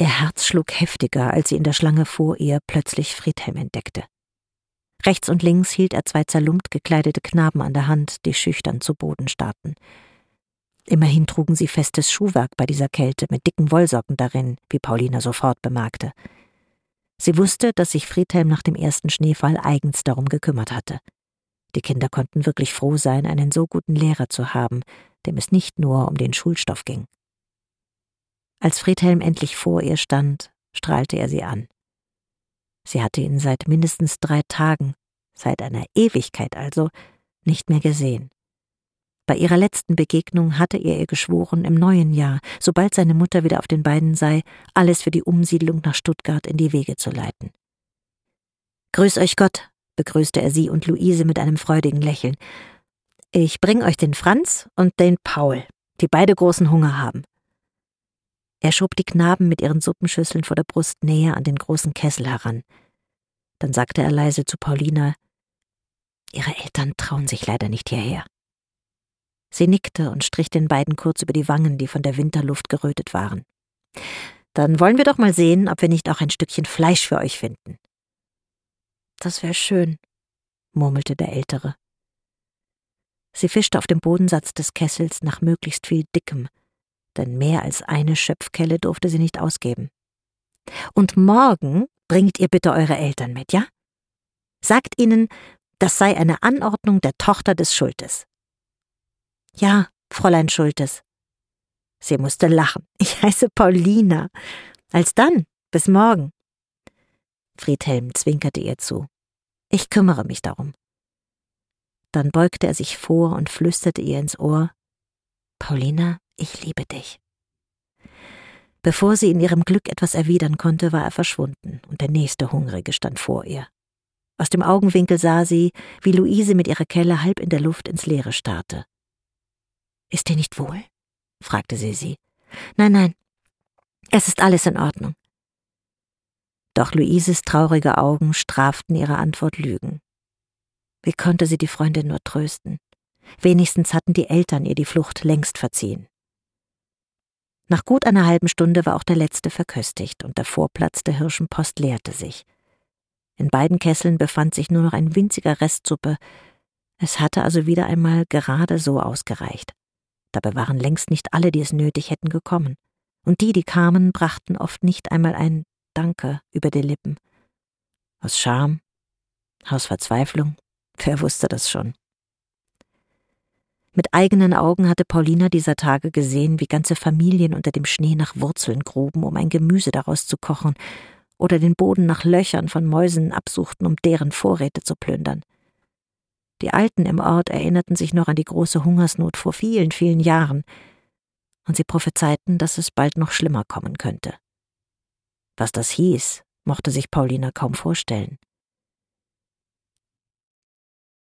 Ihr Herz schlug heftiger, als sie in der Schlange vor ihr plötzlich Friedhelm entdeckte. Rechts und links hielt er 2 zerlumpt gekleidete Knaben an der Hand, die schüchtern zu Boden starrten. Immerhin trugen sie festes Schuhwerk bei dieser Kälte mit dicken Wollsocken darin, wie Paulina sofort bemerkte. Sie wusste, dass sich Friedhelm nach dem ersten Schneefall eigens darum gekümmert hatte. Die Kinder konnten wirklich froh sein, einen so guten Lehrer zu haben, dem es nicht nur um den Schulstoff ging. Als Friedhelm endlich vor ihr stand, strahlte er sie an. Sie hatte ihn seit mindestens 3 Tagen, seit einer Ewigkeit also, nicht mehr gesehen. Bei ihrer letzten Begegnung hatte er ihr geschworen, im neuen Jahr, sobald seine Mutter wieder auf den Beinen sei, alles für die Umsiedlung nach Stuttgart in die Wege zu leiten. »Grüß euch Gott«, begrüßte er sie und Luise mit einem freudigen Lächeln. »Ich bring euch den Franz und den Paul, die beide großen Hunger haben.« Er schob die Knaben mit ihren Suppenschüsseln vor der Brust näher an den großen Kessel heran. Dann sagte er leise zu Paulina: »Ihre Eltern trauen sich leider nicht hierher.« Sie nickte und strich den beiden kurz über die Wangen, die von der Winterluft gerötet waren. »Dann wollen wir doch mal sehen, ob wir nicht auch ein Stückchen Fleisch für euch finden.« »Das wäre schön«, murmelte der Ältere. Sie fischte auf dem Bodensatz des Kessels nach möglichst viel Dickem, denn mehr als eine Schöpfkelle durfte sie nicht ausgeben. »Und morgen bringt ihr bitte eure Eltern mit, ja? Sagt ihnen, das sei eine Anordnung der Tochter des Schultes.« »Ja, Fräulein Schultes.« Sie musste lachen. »Ich heiße Paulina. Alsdann, bis morgen.« Friedhelm zwinkerte ihr zu. »Ich kümmere mich darum.« Dann beugte er sich vor und flüsterte ihr ins Ohr: »Paulina, ich liebe dich.« Bevor sie in ihrem Glück etwas erwidern konnte, war er verschwunden und der nächste Hungrige stand vor ihr. Aus dem Augenwinkel sah sie, wie Luise mit ihrer Kelle halb in der Luft ins Leere starrte. »Ist dir nicht wohl?« fragte sie. »Nein, es ist alles in Ordnung.« Doch Luises traurige Augen straften ihre Antwort Lügen. Wie konnte sie die Freundin nur trösten? Wenigstens hatten die Eltern ihr die Flucht längst verziehen. Nach gut einer halben Stunde war auch der letzte verköstigt und der Vorplatz der Hirschenpost leerte sich. In beiden Kesseln befand sich nur noch ein winziger Rest Suppe. Es hatte also wieder einmal gerade so ausgereicht. Dabei waren längst nicht alle, die es nötig hätten, gekommen. Und die kamen, brachten oft nicht einmal ein Danke über die Lippen. Aus Scham, aus Verzweiflung, wer wusste das schon? Mit eigenen Augen hatte Paulina dieser Tage gesehen, wie ganze Familien unter dem Schnee nach Wurzeln gruben, um ein Gemüse daraus zu kochen, oder den Boden nach Löchern von Mäusen absuchten, um deren Vorräte zu plündern. Die Alten im Ort erinnerten sich noch an die große Hungersnot vor vielen, vielen Jahren, und sie prophezeiten, dass es bald noch schlimmer kommen könnte. Was das hieß, mochte sich Paulina kaum vorstellen.